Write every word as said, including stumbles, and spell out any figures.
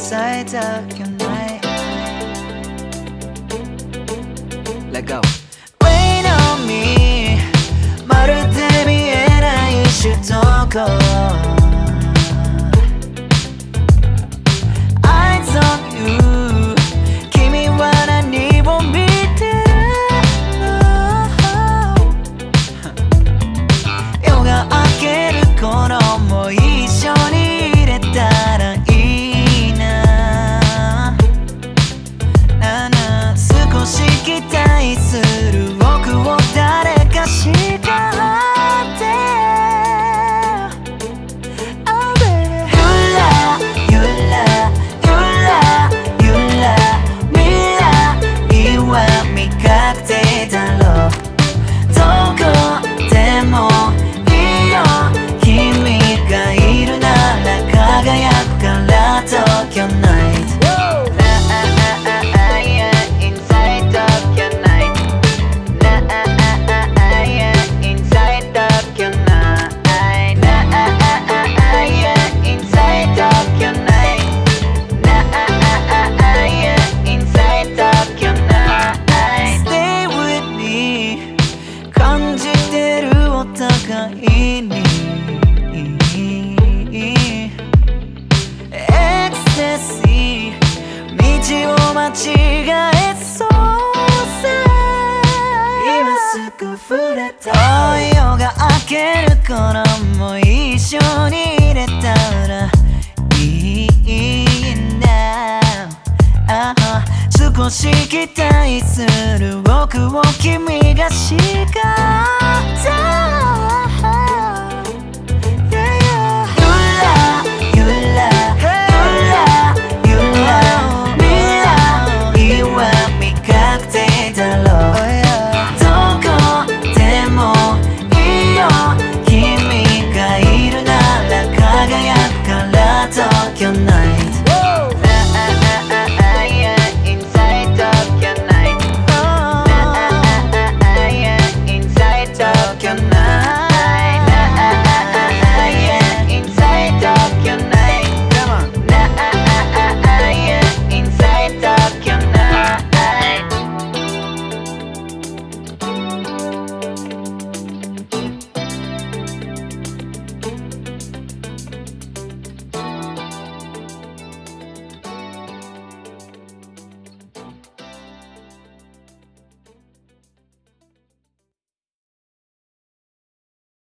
inside dark night. Let go. Rain on me まるで見えない首都高 Eyes on you 君は何を見てるの夜が明ける頃も一緒にいれたらいいななな少し期待する僕を誰か叱ってOh baby ゆらゆらゆらゆら未来は未確定だろうどこでもいいよ君がいるなら輝くからTokyo Night Inside Tokyo Night Inside Tokyo Night Inside Tokyo Night Inside Tokyo Night Stay with me 感じてるお互いにエクセシー道を間違えそうさ今すぐ触れた夜が明ける頃も一緒にいれたらいいんだああ少し期待する僕を君が叱った